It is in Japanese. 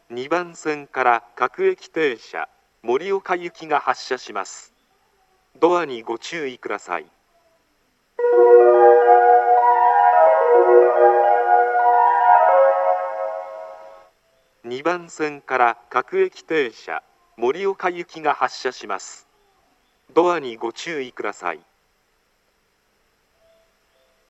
2番線から各駅停車盛岡行きが発車します。ドアにご注意ください。2番線から各駅停車盛岡行きが発車します。ドアにご注意ください。